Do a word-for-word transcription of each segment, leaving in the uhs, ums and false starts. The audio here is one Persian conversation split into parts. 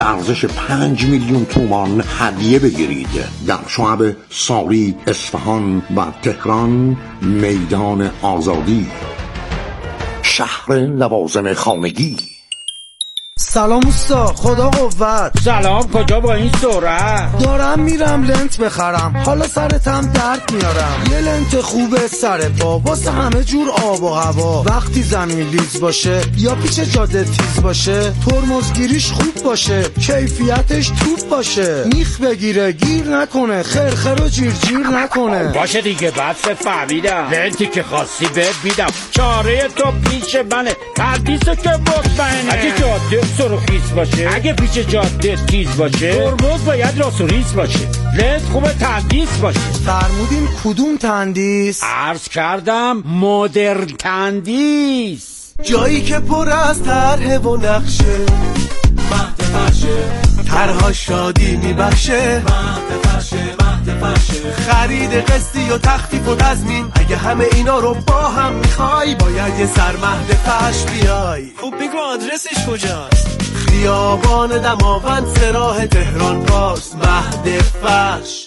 ارزش پنج میلیون تومان هدیه بگیرید. در شعب ساری، اصفهان و تهران، میدان آزادی، شهر لوازم خانگی. سلام اوستا، خدا قوت. سلام، کجا با این سرعت؟ دارم میرم لنت بخرم، حالا سرتم درد میارم. یه لنت خوبه سر پا واسه همه جور آب و هوا. وقتی زمین لیز باشه یا پیچ جاده تیز باشه، ترمزگیریش خوب باشه، کیفیتش توپ باشه، میخ بگیره گیر نکنه، خرخر و جیر جیر نکنه. باشه دیگه، بس فهمیدم. لنتی که خاصی بهت میدم، چاره تو پیش منه، تردیسو که مطمئنه. اگه جاده سرخیز باشه، اگه پیچ جاده تیز باشه، ترمز باید راست و ریز باشه، لنت خوبه تندیس باشه. فرمودین کدوم تندیس؟ عرض کردم مدرن تندیس. جایی که پر از طرح و نقشه، مهد فرشه، طرها شادی میبخشه، مهد فرشه، مهد فرشه. خرید قسطی و تخفیف و تضمین، اگه همه اینا رو با هم میخوای، باید یه سر مهد فرش بیای. خب بگو آدرسش کجاست؟ خیابان دماوند، سراح تهران پاس، مهد فرش.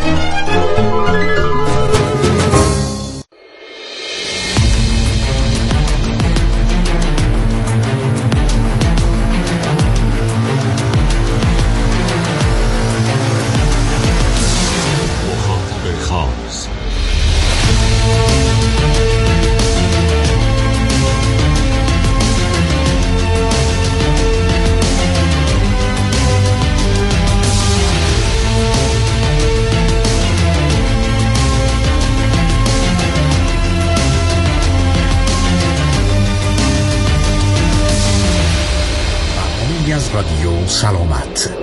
از رادیو سلامت.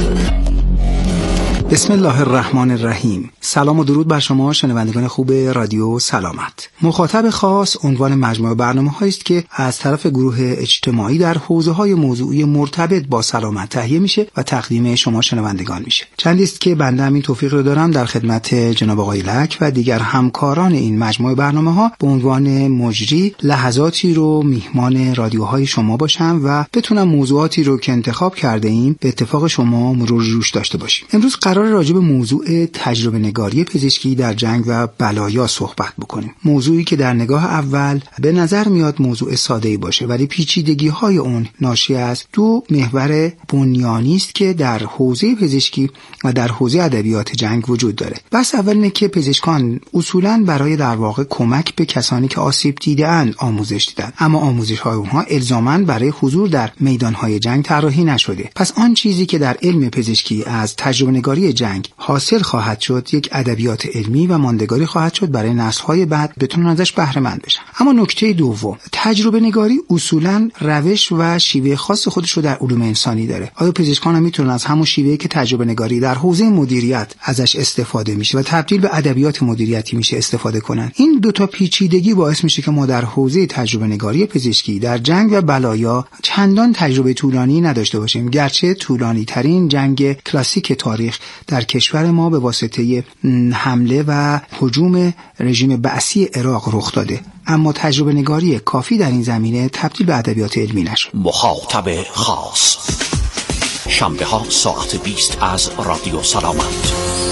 بسم الله الرحمن الرحیم. سلام و درود بر شما شنوندگان خوب رادیو سلامت. مخاطب خاص عنوان مجموعه برنامه‌هایی است که از طرف گروه اجتماعی در حوزه‌های موضوعی مرتبط با سلامت تهیه میشه و تقدیم شما شنوندگان میشه. چندی است که بنده همین توفیق رو دارم در خدمت جناب آقای لک و دیگر همکاران این مجموعه برنامه‌ها به عنوان مجری لحظاتی رو میهمان رادیوهای شما باشم و بتونم موضوعاتی رو که انتخاب کرده ایم به اتفاق شما مرور روش داشته باشیم. امروز قرار راجع به موضوع تجربه نگاری پزشکی در جنگ و بلایا صحبت بکنیم. موضوعی که در نگاه اول به نظر میاد موضوع ساده‌ای باشه، ولی پیچیدگی‌های اون ناشی از دو محور بنیانی است که در حوزه پزشکی و در حوزه ادبیات جنگ وجود داره. بس اول اینه که پزشکان اصولاً برای در واقع کمک به کسانی که آسیب دیده‌اند آموزش دیدن، اما آموزش‌های اونها الزاماً برای حضور در میدان‌های جنگ طراحی نشده. پس آن چیزی که در علم پزشکی از تجربه نگاری جنگ حاصل خواهد شد، یک ادبیات علمی و ماندگاری خواهد شد برای نسل‌های بعد بتونن ازش بهره مند بشن. اما نکته دوم، تجربه نگاری اصولاً روش و شیوه خاص خودش رو در علوم انسانی داره. آیا پزشکان هم میتونن از همون شیوهی که تجربه نگاری در حوزه مدیریت ازش استفاده میشه و تبدیل به ادبیات مدیریتی میشه استفاده کنن؟ این دو تا پیچیدگی باعث میشه که ما در حوزه تجربه نگاری پزشکی در جنگ و بلایا چندان تجربه طولانی نداشته باشیم، گرچه طولانی ترین جنگ کلاسیک تاریخ در کشور ما به واسطه حمله و هجوم رژیم بعثی عراق رخ داده، اما تجربه نگاری کافی در این زمینه تبدیل به ادبیات علمی نشد. مخاطب خاص، شنبه ها ساعت بیست از رادیو سلامت.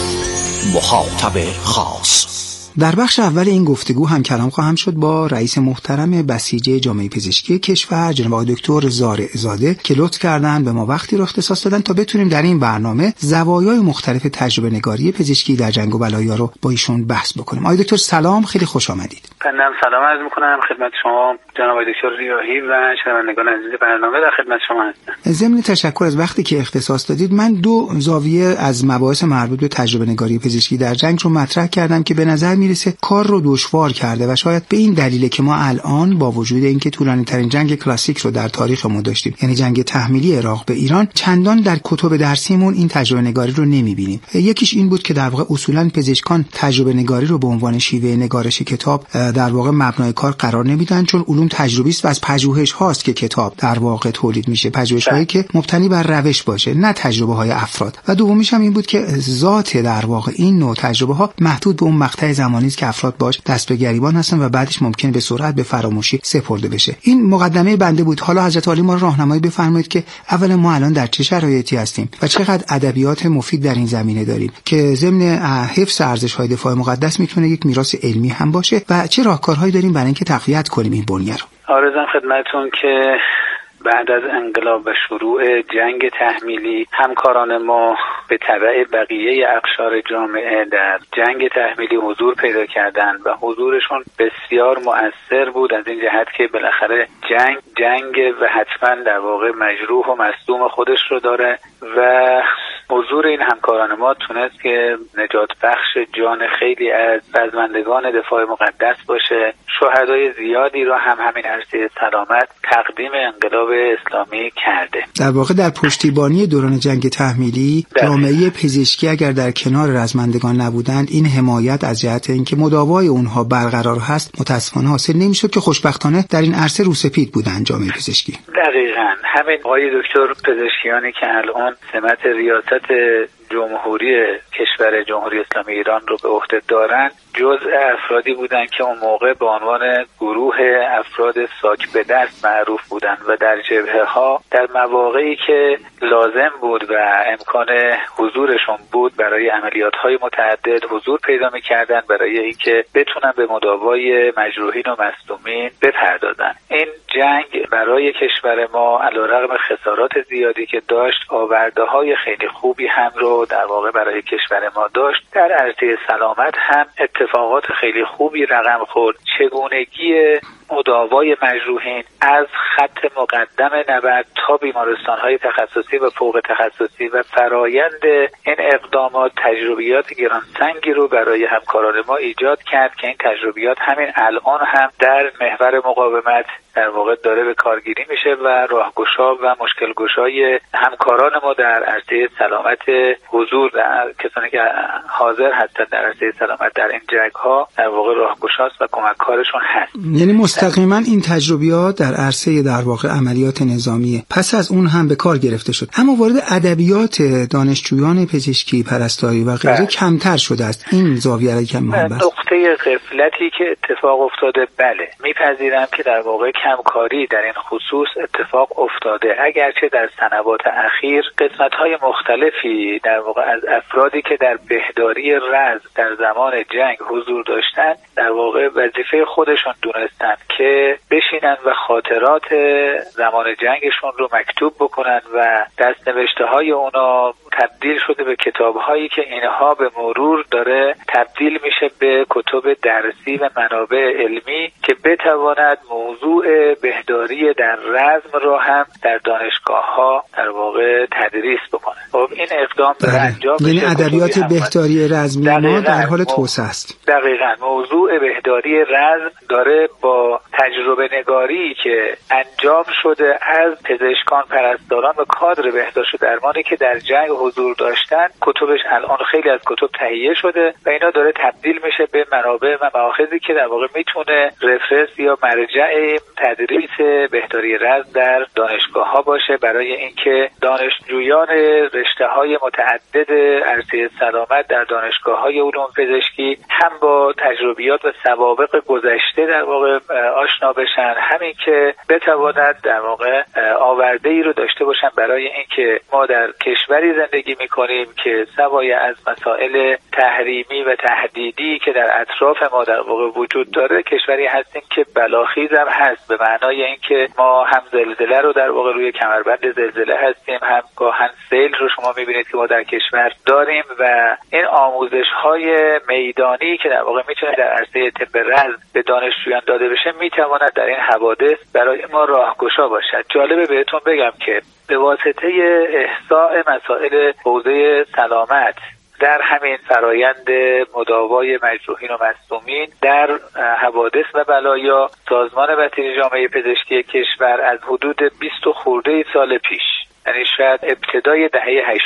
مخاطب خاص. در بخش اول این گفتگو هم کلام خواهم شد با رئیس محترم بسیج جامعه پزشکی کشور جناب آقای دکتر زارع زاده که لطف کردن به ما وقتی رو اختصاص دادن تا بتونیم در این برنامه زوایای مختلف تجربه نگاری پزشکی در جنگ و بلایا رو با ایشون بحث بکنیم. آقای دکتر سلام، خیلی خوش آمدید. بنده سلام عرض می‌کنم خدمت شما جناب آقای دکتر ریاحی و شنوندگان عزیز برنامه. در خدمت شما هستم. ضمن تشکر از وقتی که اختصاص دادید، من دو زاویه از مباحث مربوط به تجربه نگاری پزشکی در جنگ رو مطرح کردم که به نظر میرسه کار رو دشوار کرده و شاید به این دلیله که ما الان با وجود اینکه طولانی ترین جنگ کلاسیک رو در تاریخ ما داشتیم، یعنی جنگ تحمیلی عراق به ایران، چندان در کتب درسیمون این تجربه نگاری رو نمیبینیم. یکیش این بود که در واقع اصولاً پزشکان تجربه نگاری رو به عنوان شیوه نگارش کتاب در واقع مبنای کار قرار نمیدن، چون علوم تجربی است و از پژوهش هاست که کتاب در واقع تولید میشه، پژوهش هایی که مبتنی بر روش باشه نه تجربه های افراد. و دومیش هم این بود که ذات در واقع این نوع تجربه ها محدود به اون مقطع زمانی است که افراد باش دست به گریبان هستن و بعدش ممکن به سرعت به فراموشی سپرده بشه. این مقدمه بنده بود. حالا حضرت عالی ما راهنمایی بفرمایید که اولا ما الان در چه شرایطی هستیم و چقدر ادبیات مفید در این زمینه داریم که ضمن حفظ ارزش‌های دفاع مقدس میتونه یک میراث علمی هم باشه و چه راهکارهایی داریم برای اینکه تقویت کنیم این بنیه رو. آرزوام خدمتتون که بعد از انقلاب و شروع جنگ تحمیلی همکاران ما به تبع بقیه اقشار جامعه در جنگ تحمیلی حضور پیدا کردند و حضورشون بسیار مؤثر بود، از این جهت که بالاخره جنگ جنگ و حتما در واقع مجروح و مصدوم خودش رو داره و حضور این همکاران ما تونست که نجات بخش جان خیلی از رزمندگان دفاع مقدس باشه. شهدای زیادی رو هم همین عرصه سلامت تقدیم انقلاب اسلامی کرده. در واقع در پشتیبانی دوران جنگ تحمیلی جامعه پزشکی اگر در کنار رزمندگان نبودند، این حمایت از جهت اینکه مداوای اونها برقرار هست متاسفانه حاصل نمیشد که خوشبختانه در این عرصه روسپید بودند جامعه پزشکی. دقیقاً همین آقای دکتر پزشکیانی که الان سمت ریاست جمهوری کشور جمهوری اسلامی ایران رو به عهده دارن جزء افرادی بودند که اون موقع به عنوان گروه افراد ساک به دست معروف بودند و در جبهه ها در مواقعی که لازم بود و امکان حضورشون بود برای عملیات های متعدد حضور پیدا می‌کردن برای اینکه بتونن به مداوای مجروحین و مصدومین بپردازن. این جنگ برای کشور ما علیرغم خسارات زیادی که داشت آورده‌های خیلی خوبی هم رو در واقع برای کشور ما داشت. در عرصه سلامت هم اتفاقات خیلی خوبی رقم خورد. چگونگی مداوای مجروحین از خط مقدم نبرد تا بیمارستان‌های تخصصی و فوق تخصصی و فرایند این اقدامات تجربیات گرانسنگی رو برای همکاران ما ایجاد کرد که این تجربیات همین الان هم در محور مقاومت در واقع داره به کارگیری میشه و راهگشا و مشکلگشای همکاران ما در عرصه سلامت حضور در کسانی که حاضر هستن در عرصه سلامت در این جنگ‌ها در واقع راهگشاست و کمککارشون هست. یعنی مستقیما این تجربیات در عرصه در واقع عملیات نظامی پس از اون هم به کار گرفته شد، اما وارد ادبیات دانشجویان پزشکی پرستاری و غیره کمتر شده است. این زاویه را که مهم است. نقطه غفلتی که اتفاق افتاده بله میپذیرم که در واقع کمکاری در این خصوص اتفاق افتاده، اگرچه در سنوات اخیر قسمت‌های مختلفی در واقع از افرادی که در بهداری رز در زمان جنگ حضور داشتن در واقع وظیفه خودشون دونستن که بشینن و خاطرات زمان جنگشون رو مکتوب بکنن و دست‌نوشته‌های اونا تبدیل شده به کتاب‌هایی که اینها به مرور داره تبدیل میشه به کتب درسی و منابع علمی که بتواند موضوع بهداری در رزم رو هم در دانشگاه‌ها در واقع تدریس بکنه. خب این اقدام داره انجام میشه. یعنی ادبیات بهداری رزمی ما در حال توسعه است. دقیقاً موضوع بهداری رزم داره با تجربه نگاری که انجام شده از پزشکان، پرستاران و کادر بهداشت و درمانی که در جنگ حضور داشتن، کتبش الان خیلی از کتب تهیه شده و اینا داره تبدیل میشه به منابع و مآخذی که در واقع میتونه رفرنس یا مرجع تدریس بهداری رزم در دانشگاه ها باشه برای اینکه دانشجویان رشته های متعدد عرصه سلامت در دانشگاه های علوم پزشکی هم با تجربیات و سوابق گذشته در واقع آشنا بشن، همین که بتواند در واقع آورده ای رو داشته باشن برای اینکه ما در کشوری زندگی میکنیم که سوای از مسائل تحریمی و تهدیدی که در اطراف ما در واقع وجود داره کشوری هستیم که بلاخیز هم هست، به معنای اینکه ما هم زلزله رو در واقع روی کمربند زلزله هستیم، هم گاهن سیل رو شما میبینید که ما در کشور داریم و این آموزش های میدانی که در واقع میتونه در عرصه طب رزم به دانشجویان داده بشه میتواند در این حوادث برای ما راهگشا باشد. جالبه بهتون بگم که به واسطه احصاء مسائل حوزه سلامت در همین فرایند مداوای مجروحین و مصدومین در حوادث و بلایا سازمان وتیره جامعه پزشکی کشور از حدود بیست خورده سال پیش، یعنی شاید ابتدای دهه هشتاد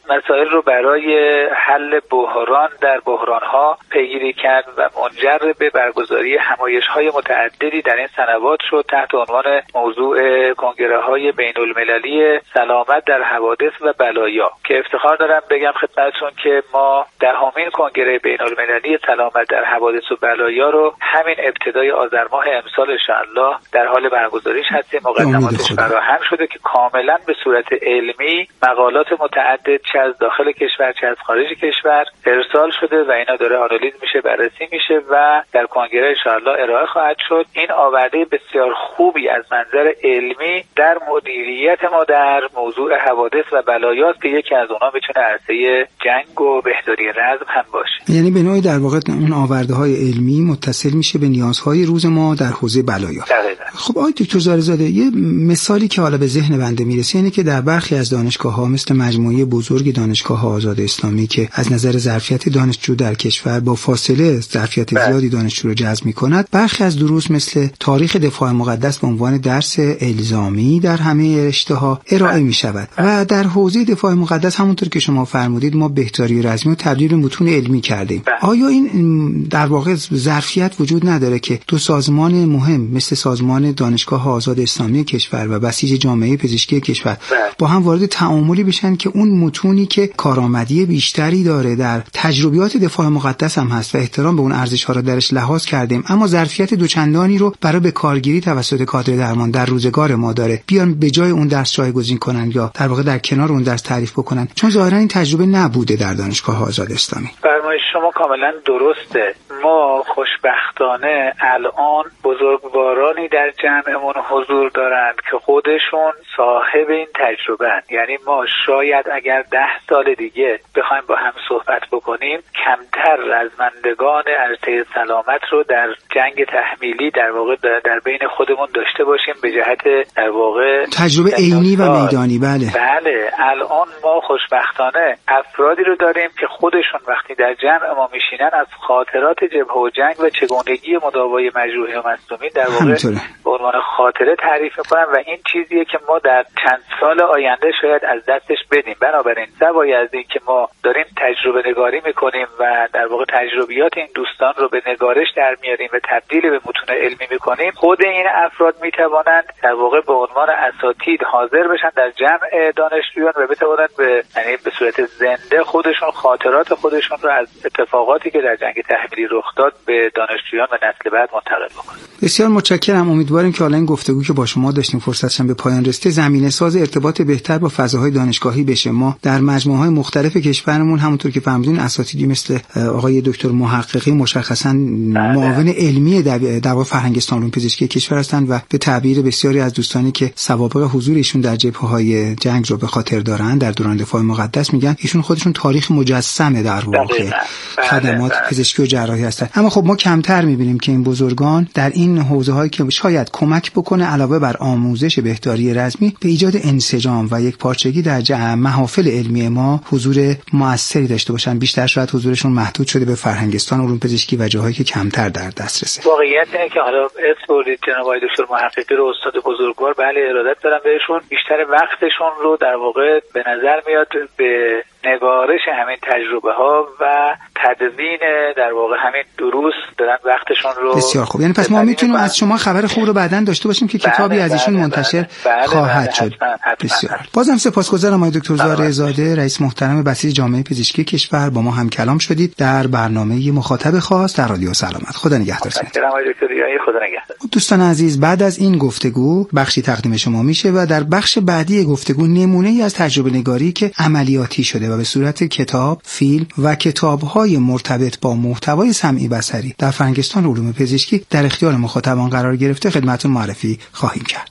مسائل رو برای حل بحران در بحران‌ها پیگیری کرد و منجر به برگزاری همایش‌های متعددی در این سنوات شد تحت عنوان موضوع کنگره‌های بین‌المللی سلامت در حوادث و بلایا که افتخار دارم بگم خدمتتون که ما دهمین کنگره بین‌المللی سلامت در حوادث و بلایا رو همین ابتدای آذر ماه امسال ان شاءالله در حال برگزاریش هستیم. مقدماتش فراهم شده که کاملا به صورت علمی مقالات متعدد چه از داخل کشور چه از خارج کشور ارسال شده و اینا داره آنالیز میشه، بررسی میشه و در کنگره ان شاءالله ارائه خواهد شد. این آورده بسیار خوبی از منظر علمی در مدیریت ما در موضوع حوادث و بلایاست که یکی از اونها میتونه عرصه جنگ و بهداری رزم هم باشه. یعنی به نوعی در واقع اون آورده‌های علمی متصل میشه به نیازهای روز ما در حوزه بلایا. دقیقاً. خب آقای دکتر زارع‌زاده، یه مثالی که حالا به ذهن بنده میرسه اینه که در برخی از دانشگاه‌ها مثل مجموعه بزرگ دانشگاه آزاد اسلامی که از نظر ظرفیت دانشجو در کشور با فاصله ظرفیت زیادی دانشجو رو جذب می‌کند، برخی از دروس مثل تاریخ دفاع مقدس به عنوان درس الزامی در همه رشته‌ها ارائه می‌شود و در حوزه دفاع مقدس همونطور که شما فرمودید ما بهداری رزمی رو تبدیل به متون علمی کردیم. آیا این در واقع ظرفیت وجود نداره که دو سازمان مهم مثل سازمان دانشگاه آزاد اسلامی کشور و بسیج جامعه پزشکی کشور با هم وارد تعاملی بشن که اون متونی که کارآمدی بیشتری داره در تجربیات دفاع مقدس هم هست و احترام به اون ارزش‌ها را درش لحاظ کردیم، اما ظرفیت دوچندانی رو برای به کارگیری توسط کادر درمان در روزگار ما داره، بیان به جای اون درس جایگزین کنن یا در واقع در کنار اون درس تعریف بکنن، چون ظاهرا این تجربه نبوده در دانشگاه آزاد اسلامی. فرمایش شما کاملا درسته. ما خوشبختانه الان بزرگوارانی در جمعمون حضور دارند که خودشون صاحب این تجربه هستند. یعنی ما شاید اگر ده سال دیگه بخوایم با هم صحبت بکنیم کمتر رزمندگان عرصه سلامت رو در جنگ تحمیلی در واقع در بین خودمون داشته باشیم به جهت در واقع تجربه عینی و میدانی. بله بله الان ما خوشبختانه افرادی رو داریم که خودشون وقتی در جمع ما میشینن از خاطرات جبهه و جنگ و چگونگی مداوای مجروحی و مصدومین در واقع به عنوان خاطره تعریف میکنن و این چیزیه که ما در چند سال آینده شاید از دستش بدیم. بنابراین سوای از این که ما داریم تجربه نگاری میکنیم و در واقع تجربیات این دوستان رو به نگارش در میاریم و تبدیل به متون علمی میکنیم، خود این افراد میتوانند در واقع به عنوان اساتید حاضر بشن در جمع دانشجویان و بتوانند به یعنی به صورت زنده خودشون خاطرات خودشون رو از اتفاقاتی که در جنگ تحمیلی رخ داد به دانشجویان و نسل بعد منتقل بکنن. بسیار متشکرم. امیدواریم که حالا این گفتگو که با شما داشتیم فرصتش به پایان رسیده زمینه ساز ارتباط بهتر با فضاهای دانشگاهی بشه. ما در مجموعه‌های مختلف کشورمون همونطور که فهمیدین اساتیدی مثل آقای دکتر محققی مشخصاً معاون علمی در واقع فرهنگستان علوم پزشکی کشور هستند و به تعبیر بسیاری از دوستانی که سوابق حضور ایشون در جبهه‌های جنگ رو به خاطر دارن در دوران دفاع مقدس میگن ایشون خودشون تاریخ مجسمه در واقع خدمات پزشکی و جراحی هستن. اما خب ما کمتر میبینیم که این بزرگان در این حوزه‌هایی که شاید کمک بکنه علاوه بر آموزش بهداری رزمی به ایجاد انسجام و یک پارچگی در محافل علمی ما حضور موثری داشته باشن. بیشتر شاید حضورشون محدود شده به فرهنگستان علوم پزشکی و جاهایی که کمتر در دسترسه. واقعیت اینه که حالا اسپوریت جناب آقای دکتر محققی رو استاد بزرگوار بله ارادت دارم بهشون، بیشتر وقتشون رو در واقع به نظر میاد به نگارش همین تجربه ها و تدوین در واقع همین دروس دارن وقتشون رو. بسیار خوب. یعنی پس ما میتونیم از شما خبر خوب رو بعداً داشته باشیم که کتابی از ایشون منتشر بله خواهد بله شد. حتما حتما بسیار. حتما. بازم سپاسگزارم آقای دکتر زارع‌زاده رئیس محترم بسیج جامعه پزشکی کشور با ما هم کلام شدید در برنامه مخاطب خاص در رادیو سلامت. خدا نگهدارتون. متشکرم آقای دکتر ریایی، خدا نگهدار. دوستان عزیز، بعد از این گفتگو بخشی تقدیم شما میشه و در بخش بعدی گفتگو نمونه‌ای از تجربه نگاری که عملیاتی شده و به صورت کتاب، فیلم و کتاب‌های مرتبط با محتوای سمعی بصری در فرهنگستان علوم پزشکی در اختیار مخاطبان قرار گرفته خدمتتون معرفی خواهیم کرد.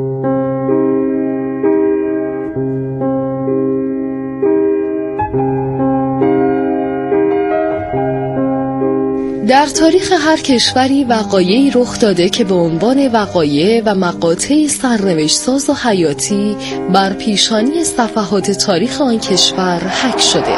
در تاریخ هر کشوری وقایعی رخ داده که به عنوان وقایع و مقاطعی سرنوشت‌ساز و حیاتی بر پیشانی صفحات تاریخ آن کشور حک شده.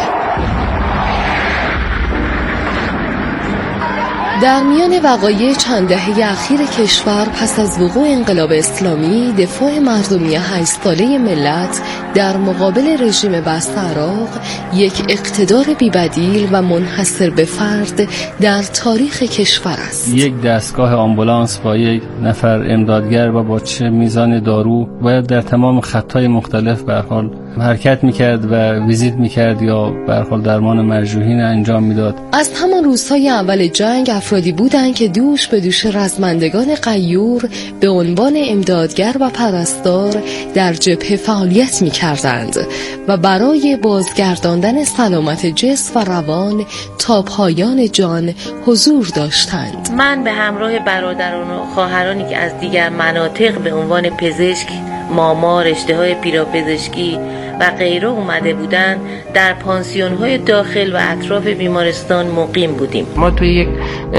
در میان وقایع چند دهه اخیر کشور پس از وقوع انقلاب اسلامی، دفاع مردمی هشت ساله ملت در مقابل رژیم بسته عراق یک اقتدار بی‌بدیل و منحصر به فرد در تاریخ کشور است. یک دستگاه آمبولانس با یک نفر امدادگر و با چه میزان دارو باید در تمام خطهای مختلف به هر حال حرکت میکرد و ویزیت میکرد یا به هر حال درمان مجروحین انجام میداد. از همان روزهای اول جنگ افرادی بودند که دوش به دوش رزمندگان غیور به عنوان امدادگر و پرستار در جبهه فعالیت میکردند و برای بازگرداندن سلامت جسم و روان تا پایان جان حضور داشتند. من به همراه برادران و خواهرانی که از دیگر مناطق به عنوان پزشک، ماما، رشته‌های پیراپزشکی و غیره اومده بودند در پانسیون‌های داخل و اطراف بیمارستان مقیم بودیم. ما توی یک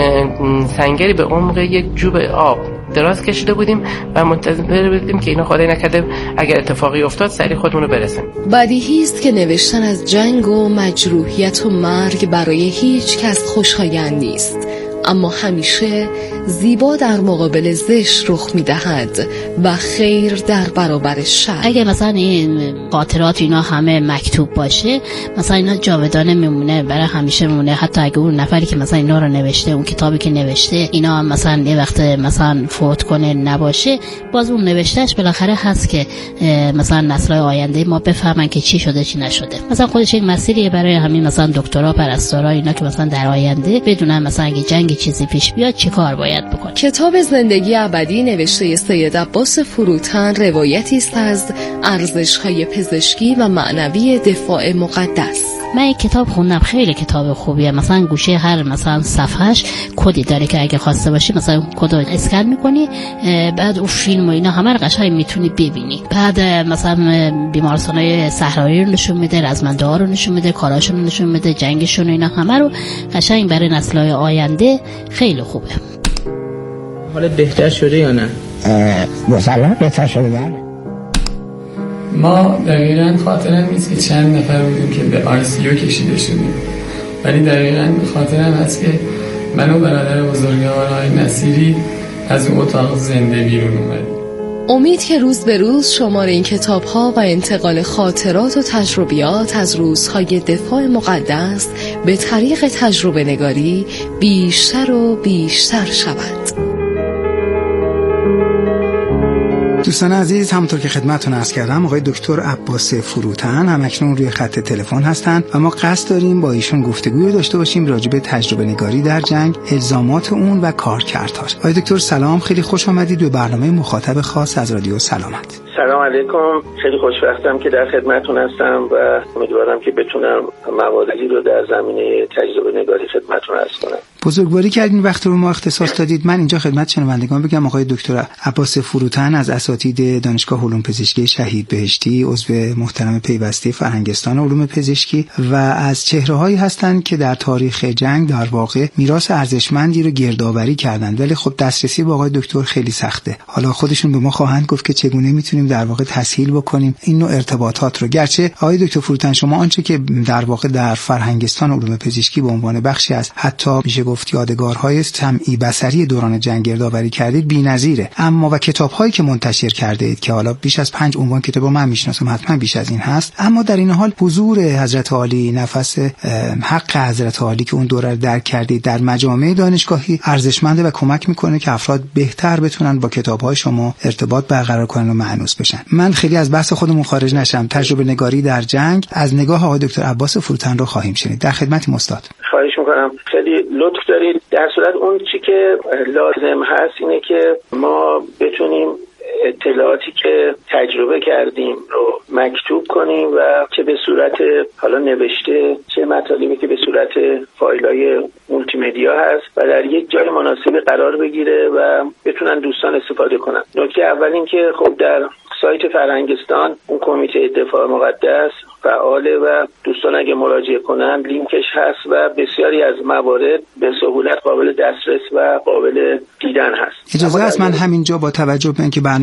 سنگری به عمق یک جوب آب دراز کشیده بودیم و منتظر بودیم که اینا خدای نکرده اگر اتفاقی افتاد سریع خودمون رو برسیم. بدیهی است که نوشتن از جنگ و مجروحیت و مرگ برای هیچ کس خوشایند نیست، اما همیشه زیبا در مقابل زشت رخ می‌دهد و خیر در برابر شر. اگه مثلا این خاطرات اینا همه مکتوب باشه، مثلا اینا جاودانه میمونه، برای همیشه میمونه. حتی اگه اون نفری که مثلا اینا رو نوشته، اون کتابی که نوشته اینا مثلا یه وقت مثلا فوت کنه نباشه، باز اون نوشتهش بالاخره هست که مثلا نسل‌های آینده ما بفهمن که چی شده چی نشده. مثلا خودش یک مسیریه برای همین مثلا دکترا، پرستارا، اینا که مثلا در آینده بدونن مثلا اگه جنگ چیزی پیش بیاد چی کار باید بکنه. کتاب زندگی ابدی نوشته سید عباس فروتن روایتی است از ارزش‌های پزشکی و معنوی دفاع مقدس. من یک کتاب خوندم، خیلی کتاب خوبیه. مثلا گوشه هر مثلا صفحهش کدی داره که اگه خواسته باشی مثلا کد رو اسکن می‌کنی، بعد اون فیلم و اینا همه رو قشنگ میتونی ببینی. بعد مثلا بیمارستان‌های صحرایی رو نشون میده، رزمنده‌ها رو نشون میده، کاراشون رو نشون میده، جنگشون و اینا همه رو قشنگ برای نسل‌های آینده خیلی خوبه. حالا بهتر شده یا نه؟ مسلماً بهتر شده. بله. ما دقیقاً خاطرم نیست که چند نفر بودیم که به آی سی یو کشیده شدیم، ولی دقیقاً خاطرم هست که من و برادر بزرگوار آقای نصیری از اون اتاق زنده بیرون اومدیم. امید که روز به روز شمار این کتاب‌ها و انتقال خاطرات و تجربیات از روزهای دفاع مقدس به طریق تجربه نگاری بیشتر و بیشتر شود. دوستان عزیز، همونطور که خدمتتون عرض کردم آقای دکتر عباس فروتن همکنون روی خط تلفن هستند و ما قصد داریم با ایشون گفتگوی داشته باشیم راجع به تجربه نگاری در جنگ، الزامات اون و کارکردهاش. آقای دکتر سلام، خیلی خوش آمدید به برنامه مخاطب خاص از رادیو سلامت. سلام علیکم، خیلی خوشوقتم که در خدمتتون هستم و امیدوارم که بتونم مواردی رو در زمینه تجربه نگاری خدمتتون عرض کنم. بزرگواری کردین، وقت رو ما اختصاص دادید. من اینجا خدمت شنوندگان بگم آقای دکتر عباس فروتن از اساتید دانشگاه علوم پزشکی شهید بهشتی، عضو محترم پیوسته فرهنگستان علوم پزشکی و از چهره‌هایی هستند که در تاریخ جنگ در واقع میراث ارزشمندی رو گردآوری کردند، ولی خب دسترسی به آقای دکتر خیلی سخته. حالا خودشون به ما خواهند گفت که چگونه میتونیم در واقع تسهیل بکنیم این نوع ارتباطات رو. گرچه آقای دکتر فروتن شما آنچه که در واقع در فرهنگستان علوم پزشکی به عنوان بخشی از حتی میشه گفت یادگارهای سمعی بصری دوران جنگ گردآوری کردید بی‌نظیره، اما و کتاب‌هایی که منتشر کردید که حالا بیش از پنج عنوان کتاب من میشناسم، حتما بیش از این هست، اما در این حال حضور حضرت عالی، نفس حق حضرت عالی که اون دوره رو درک کردید در مجامع دانشگاهی ارزشمنده و کمک میکنه که افراد بهتر بتونن با کتاب‌های شما ارتباط برقرار کنن و مأنوس بشن. من خیلی از بحث خودمون خارج نشم، تجربه نگاری در جنگ از نگاه آقای دکتر عباس فروتن رو خواهیم شنید. در خدمتتون استاد. خواهش میکنم، خیلی لطف دارید. در صورت اون چی که لازم هست اینه که ما بتونیم اطلاعاتی که تجربه کردیم رو مکتوب کنیم و چه به صورت حالا نوشته، چه مطالبی که به صورت فایل‌های مولتی مدیا هست و در یک جای مناسبی قرار بگیره و بتونن دوستان استفاده کنن. نکته اول این که خب در سایت فرهنگستان اون کمیته دفاع مقدس فعاله و دوستان اگه مراجعه کنن لینکش هست و بسیاری از موارد به سهولت قابل دسترس و قابل دیدن هست. اجازه است من همینجا با توجه به اینکه برنامه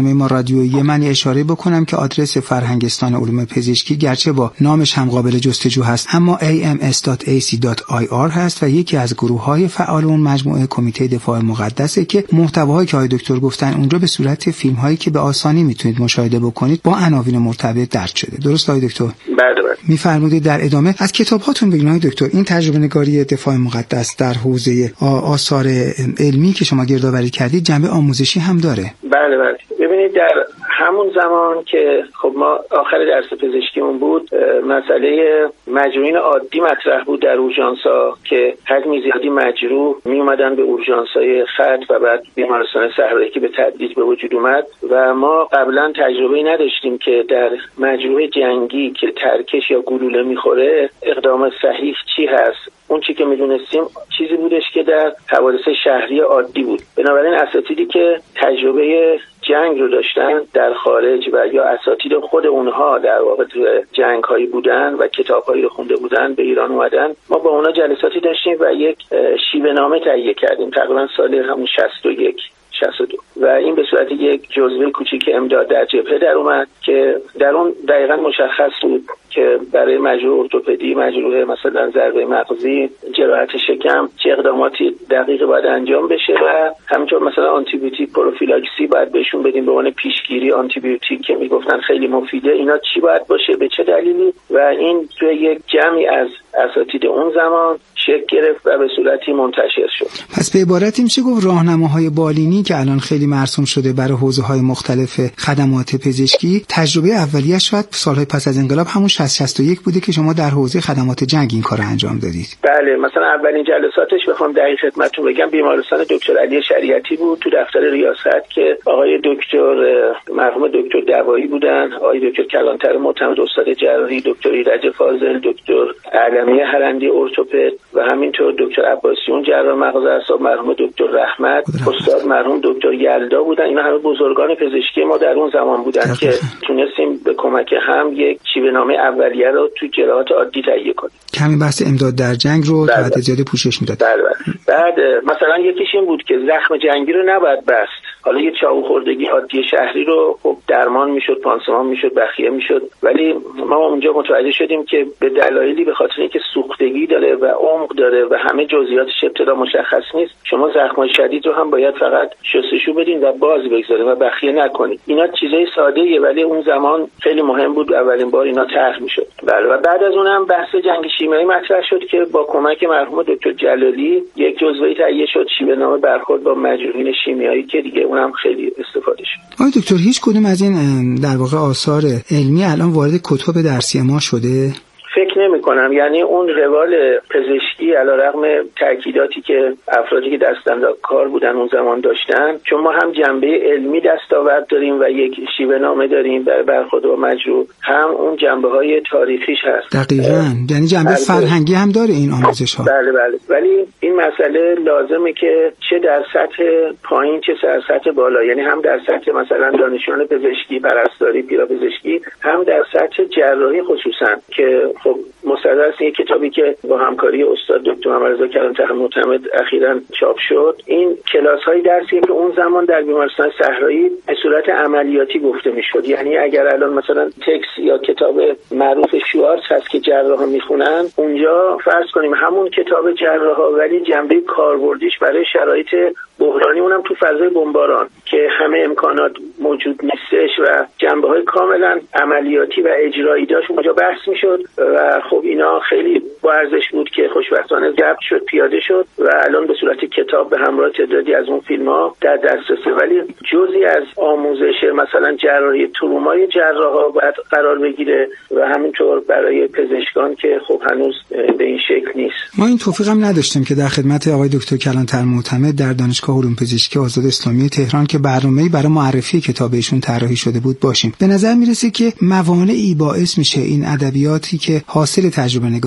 برنامه ما رادیویی من اشاره بکنم که آدرس فرهنگستان علوم پزشکی گرچه با نامش هم قابل جستجو هست اما ای ام اس دات ای سی دات آی آر هست و یکی از گروه‌های فعال اون مجموعه کمیته دفاع مقدسه که محتواهایی که آقای دکتر گفتن اونجا به صورت فیلم‌هایی که به آسانی میتونید مشاهده بکنید با عناوین مرتبط درج شده. درست آقای دکتر؟ بله بله. می‌فرمایید در ادامه از کتاب‌هاتون بگین آقای دکتر این تجربه نگاری دفاع مقدس در حوزه آثار علمی که شما گردآوری کردید جنبه آموزشی هم داره. بله بله. ببینید در همون زمان که خب ما آخر درس پزشکیمون بود مسئله مجروحین عادی مطرح بود در اورژانس‌ها که حجم زیادی مجروح می اومدن به اورژانس‌های ختم و بعد بیمارستان صحرایی که به تدریج به وجود اومد و ما قبلا تجربه‌ای نداشتیم که در مجروح جنگی که ترکش یا گلوله میخوره اقدام صحیح چی هست. اون چی که میدونستیم چیزی بودش که در حوادث شهری عادی بود. بنابراین اساتیدی که تجربه جنگ رو داشتن در خارج و یا اساتید خود اونها در واقع تو جنگ هایی بودن و کتاب هایی رو خونده بودن به ایران اومدن، ما با اونا جلساتی داشتیم و یک شیوه نامه تهیه کردیم تقریبا سال همون شصت و یک شصت و دو و این به صورت یک جزوه کوچیک امداد در جبهه در اومد که در اون دقیقاً مشخص بود که برای مجروح ارتوپدی، مجروح مثلا ضربه مغزی، جراحت شکم چه اقداماتی دقیق باید انجام بشه و همینطور مثلا آنتی بیوتیک پروفیلاکسی باید بهشون بدیم به عنوان پیشگیری آنتی بیوتیک که میگفتن خیلی مفیده، اینا چی باید باشه به چه دلیلی و این توی یک جمعی از اساتید اون زمان شکل گرفت و به صورتی منتشر شد. پس به عبارتی میشه گفت راهنماهای بالینی که الان خیلی مرسوم شده برای حوزه‌های مختلف خدمات پزشکی تجربه اولیه شاید سالهای پس از انقلاب همون شصت شصت و یک بوده که شما در حوزه خدمات جنگ این کار انجام دادید. بله، مثلا اولین جلساتش بخوام دقیق خدمتتون بگم بیمارستان دکتر علی شریعتی بود تو دفتر ریاست که آقای دکتر مرحوم دکتر دوایی بودن، آقای دکتر کلانتر معتمد استاد جراحی، دکتر ایرج فاضل، دکتر علمی هرندی ارتوپد و همینطور دکتر عباسیون جراح مغز اعصاب، مرحوم دکتر رحمت، استاد مرحوم دکتر یلدا بودن. اینا همه بزرگان پزشکی ما در اون زمان بودن که تونستیم به کمک هم یک شیوه‌نامه اولیه رو تو جراحات عادی تهیه کنیم. همین بحث امداد در جنگ رو بعد زیاده پوشش میداد. بله بله. بعد مثلا یکیش این بود که زخم جنگی رو نباید بست. حالا یه چاقو خوردگی عادی شهری رو خب درمان میشد، پانسمان میشد، بخیه میشد، ولی ما اونجا متوجه شدیم که به دلایلی به خاطر اینکه سوختگی داره و عمق داره و همه جزئیاتش ابتدا مشخص نیست، شما زخم‌های شدید رو هم باید فقط شستشو بدین و باز بگذارین و بخیه نکنین. اینا چیزای ساده‌ایه ولی اون زمان خیلی مهم بود، اولین بار اینا طرح میشد. بله و بعد از اونم بحث جنگ شیمیایی مطرح شد که با کمک مرحوم دکتر جلالی یک جزوه تهیه شد، شیوه‌نامه برخورد با مجروحین شیمیایی که دیگه اونم خیلی استفاده شد. آقای دکتر هیچ کدوم از این در واقع آثار علمی الان وارد کتب درسی ما شده؟ فکر نمی کنم. یعنی اون روال پزشکی علیرغم تاکیداتی که افرادی که دستاندار کار بودن اون زمان داشتن، چون ما هم جنبه علمی دستاورد داریم و یک شیوه نامه داریم برای برخورد با مجروح، هم اون جنبه های تاریخیش هست. دقیقاً. یعنی جنبه بله. فرهنگی هم داره این آموزش ها. بله بله. ولی این مسئله لازمه که چه در سطح پایین چه در سطح بالا، یعنی هم در سطح مثلا دانشجویان پزشکی، پرستاری، پیراپزشکی، هم در سطح جراحی خصوصا که خب مستدرس یک کتابی که با همکاری استاد دکتر محمدرضا کلانتر معتمد اخیراً چاپ شد، این کلاس‌های درسی که اون زمان در بیمارستان صحرایی به صورت عملیاتی گفته می‌شد. یعنی اگر الان مثلا تکست یا کتاب معروف شوارتز هست که جراحا میخونن، اونجا فرض کنیم همون کتاب جراحا ولی جنبه کاربردیش برای شرایط بحرانی، اونم تو فضای بمباران که همه امکانات موجود نیستش و جنبه‌های کاملا عملیاتی و اجرایی داشت اونجا بحث میشد و خب اینا خیلی با ارزش بود که خوشبختانه ضبط شد، پیاده شد و الان به صورت کتاب به همراه تعدادی از اون فیلم‌ها در دسترسه. ولی جزئی از آموزش مثلا جراحی ترومای جراحا باید قرار بگیره و همینطور برای پزشکان که خب هنوز به این شکل نیست. ما این توفیق هم نداشتیم که در خدمت آقای دکتر کلانتر معتمد در دانشگاه علوم پزشکی آزاد اسلامی تهران که برنامه‌ای برای معرفی کتاب ایشون طراحی شده بود باشیم. به نظر میرسه که موانعی باعث میشه این ادبیاتی که حاصل تجربه نگاری در جنگ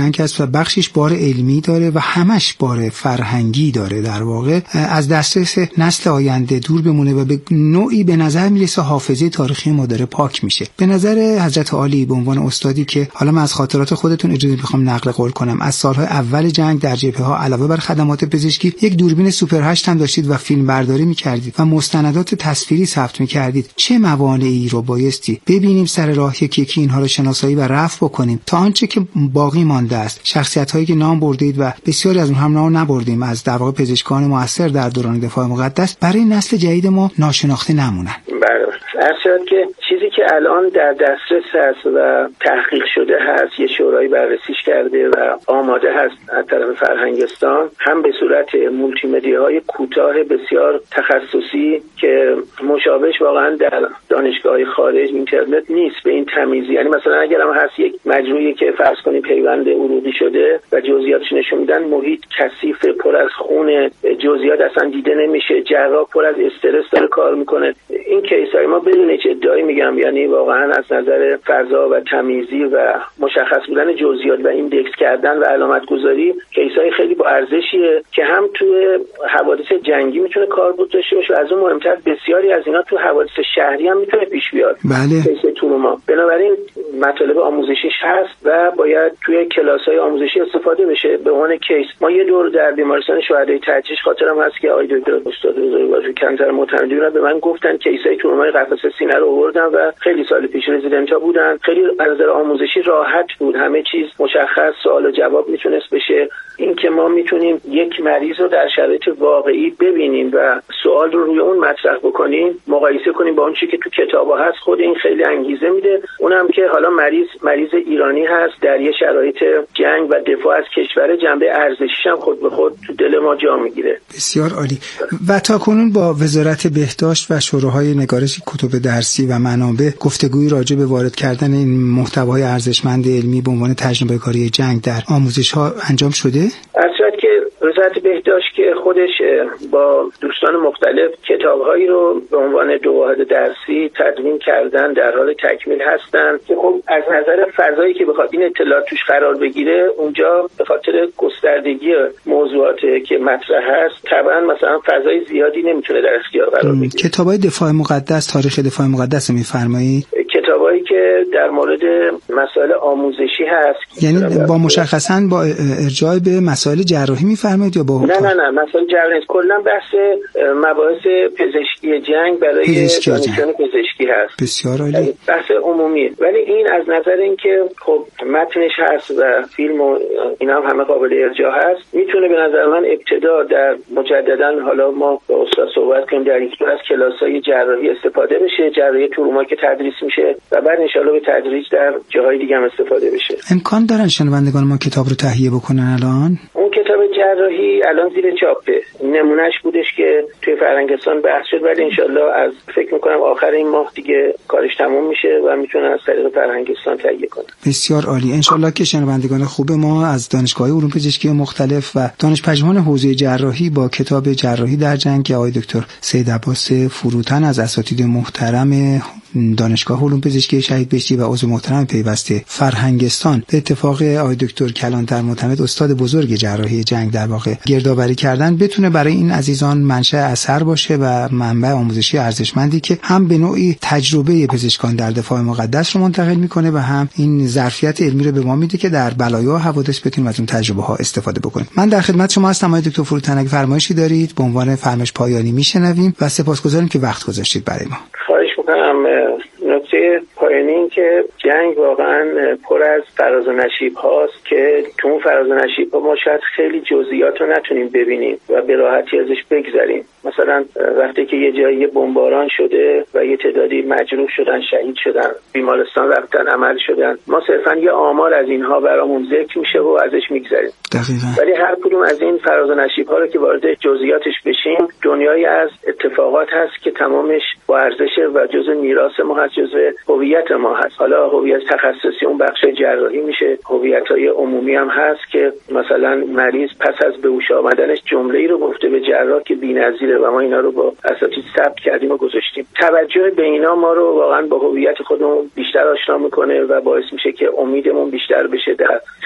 جنگ است و بخشش بار علمی داره و همش بار فرهنگی داره. در واقع از دسترس نسل آینده دور بمونه و به نوعی به نظر میرسه حافظه تاریخی ما داره پاک میشه. به نظر حضرت عالی به عنوان استادی که حالا من از خاطرات خودتون اجازه میخوام نقل قول کنم، از سالهای اول جنگ در جبهه‌ها علاوه بر خدمات پزشکی یک دوربین سوپر هشت هم داشتید و فیلم برداری میکردید و مستندات تصویری ثبت میکردید. چه موانعی رو بایستی ببینیم سر راه یکی یکی اینها رو شناسایی و رفع بکنیم تا آنچه که باقی مانده است، شخصیت‌هایی که نام بردید و بسیاری از اونها هم نام نبردیم، از در واقع پزشکان موثر در دوران دفاع مقدس، برای نسل جدید ما ناشناخته نمونن. بله، اصلا که چیزی که الان در دسترس هست و تحقیق شده هست، یه شورای بررسیش کرده و آماده هست از طرف فرهنگستان، هم به صورت مولتی مدیاهای کوتاه بسیار تخصصی که مشابهش واقعا در دانشگاه‌های خارج اینترنت نیست به این تمیزی. یعنی مثلا اگر هم هست یک مجروحی که فرض کنید پیوند عروقی شده و جزئیاتش نشون میدن، محیط کثیف پر از خون، جزئیات اصلا دیده نمیشه، جراح پر از استرس داره کار میکنه. این کیسای ما بدون هیچ ادعایی میگم، یعنی واقعا از نظر فضا و تمیزی و مشخص بودن جزئیات و ایندکس کردن و علامت گذاری کیسای خیلی با ارزشیه که هم توی حوادث جنگی میتونه کاربرد داشته باشه. از اون مهمتر بسیاری از اینا تو حوادث شهری هم میتونه پیش بیاد. بله. کیس تروما. بنابراین مطالب آموزشیش هست و باید توی کلاس‌های آموزشی استفاده بشه. به عنوان کیس ما یه دور در بیمارستان شهدای تجریش خاطرم هست که آقای دکتر استاد بزرگوار کنتر معتمدی به من گفتن کیسای ترومای قفسه سینه رو آوردن و خیلی سال پیش رزیدنتا بودن. خیلی از نظر آموزشی راحت بود، همه چیز مشخص، سوال و جواب میتونست بشه. این که ما میتونیم یک مریض رو در شرایط واقعی ببینیم و سوال رو روی اون مطرح بکنیم، مقایسه کنیم با اون چیزی که تو کتابا هست، خود این خیلی انگیزه میده. اونم که حالا مریض مریض ایرانی هست در یه شرایط جنگ و دفاع از کشور، جنبه ارزشیش هم خود به خود تو دل ما جا میگیره. بسیار عالی. و تاکنون با وزارت بهداشت و شوراهای نگارش کتب درسی و منابع گفتگوی راجع به وارد کردن این محتوای ارزشمند علمی به عنوان تجربه کاری جنگ در آموزش‌ها انجام شده؟ البته که وزارت بهداشت که خودش با دوستان مختلف کتاب‌هایی رو به عنوان دو واحد درسی تدوین کردن، در حال تکمیل هستن که خب از نظر فضایی که بخواد این اطلاعات توش قرار بگیره، اونجا به خاطر گستردگی موضوعاتی که مطرح هست طبعا مثلا فضای زیادی نمیتونه در اختیار قرار بگیره. کتابای دفاع مقدس، تاریخ دفاع مقدس می‌فرمایید؟ کتابایی که در مورد مسائل آموزشی هست، یعنی با مشخصاً با ارجاع به مسائل جراحی می‌فرمایید یا با نه نه نه مسائل جراحی کلا بحث مباحث پزشکی جنگ برای دانشجویان پزشکی هست. بسیار عالی. بحث عمومی، ولی این از نظر اینکه خب متنش هست و فیلم و اینا هم همه قابل ارجاع هست، میتونه به نظر من ابتدا در مجددا حالا ما با استاد صحبت کنیم در یک دو از کلاس‌های جراحی استفاده بشه، جراحی تروما که تدریس میشه و بعد ان شاءالله به تدریج در جاهای دیگه هم استفاده بشه. امکان دارن شنوندگان ما کتاب رو تهیه بکنن الان؟ اون کتاب جراحی الان زیر چاپه، نمونهش بودش که توی فرهنگستان بحث شد، ولی ان شاءالله از فکر میکنم آخر این ماه دیگه کارش تموم میشه و میتونن از طریق فرهنگستان تهیه کنن. بسیار عالی. ان شاءالله که شنوندگان خوب ما از دانشگاه‌های علوم پزشکی مختلف و دانش‌پژوهان حوزه جراحی با کتاب جراحی در جنگ آقای دکتر سید عباس فروتن از اساتید محترم دانشگاه علوم پزشکی شهید بهشتی و عضو محترم پیوسته فرهنگستان، به اتفاق آقای دکتر کلانتر معتمد استاد بزرگ جراحی جنگ در واقع گردآوری کردن، بتونه برای این عزیزان منشأ اثر باشه و منبع آموزشی ارزشمندی که هم به نوعی تجربه پزشکان در دفاع مقدس رو منتقل میکنه و هم این ظرفیت علمی رو به ما میده که در بلایا و حوادث بتونیم از اون تجربه ها استفاده بکنیم. من در خدمت شما هستم آقای دکتر فروتن، اگه فرمایشی دارید به عنوان فرمایش پایانی میشنویم و سپاسگزاریم که وقت گذاشتید برای ما. خواهش میکنم. نکته پایانی این که جنگ واقعا پر از فراز و نشیب هاست که تو اون فراز و نشیب ها ما شاید خیلی جزئیات رو نتونیم ببینیم و به راحتی ازش بگذریم. مثلا وقتی که یه جایی بمباران شده و یه تعدادی مجروح شدن، شهید شدن، بیمارستان رفتن، عمل شدن، ما صرفا یه آمار از اینها برامون ذکر میشه و ازش میگذریم. دقیقاً. ولی هر کدوم از این فراز و نشیب ها رو که وارد جزئیاتش بشیم، دنیایی از اتفاقات هست که تمامش با ارزش و جزء میراث ما هست، جزء هویت ما هست. حالا هویت تخصصی اون بخش جراحی میشه، هویت‌های عمومی هم هست که مثلا مریض پس از به هوش آمدنش جمله‌ای رو گفته به جراح که بی‌نظیره و ما اینا رو با اساتید ثبت کردیم و گذاشتیم. توجه به اینا ما رو واقعا با هویت خودمون بیشتر آشنا میکنه و باعث میشه که امیدمون بیشتر بشه در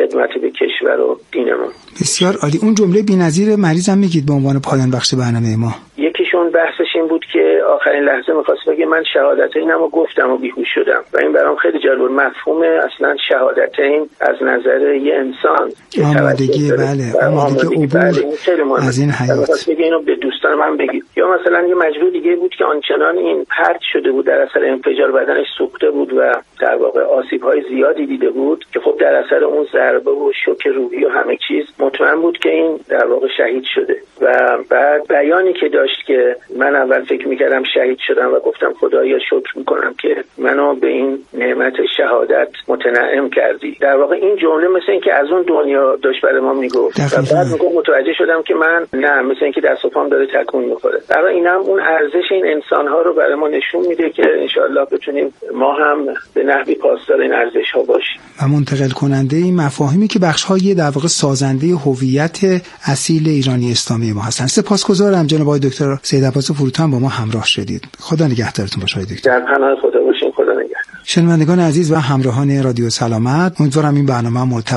خدمت به کشور و دینمون. بسیار عالی. اون جمله بی‌نظیر مریضم میگید به عنوان پایان بخش برنامه ما؟ یکیشون بحثش این بود که آخرین لحظه می‌خواست بگه من شهادتینم و گفتم و بیهوش شدم و این برام خیلی جالب بود. مفهوم اصلا شهادتین از نظر یه انسان آمادگی، بله، آمادگی عبور از این حیات. بگه اینو به دوستان من بگید. یا مثلا یه مجروح دیگه بود که آنچنان این پرت شده بود در اثر انفجار، بدنش سوخته بود و در واقع آسیب‌های زیادی دیده بود که خب در اثر اون ضربه و شوک روحی و همه چیز مطمئن بود که این در واقع شهید شده. و بعد بیانی که داشت که من اول فکر میکردم شهید شدم و گفتم خدایا شکر میکنم که منو به این نعمت شهادت متنعم کردی. در واقع این جمله مثل این که از اون دنیا داشت برای ما میگفت و بعد میگم متوجه شدم که من نه، مثل این که دست و پام داره تکون میخوره. در واقع اینم اون ارزش این انسان‌ها رو برای ما نشون میده که انشالله بتونیم ما هم به نحوی پاسدار این ارزش‌ها باشیم و منتقل کننده این مفاهیمی که بخش‌های در واقع سازنده هویت اصیل ایرانی اسلامی ما هستن. سپاسگزارم جناب آقای دکتر سید عباس فروتن با ما همراه شدید. خدا نگهدارتون باشه آقای دکتر. در پناه خدا باشین. خدا نگهدار. شنوندگان عزیز و همراهان رادیو سلامت، امیدوارم این برنامه مرتب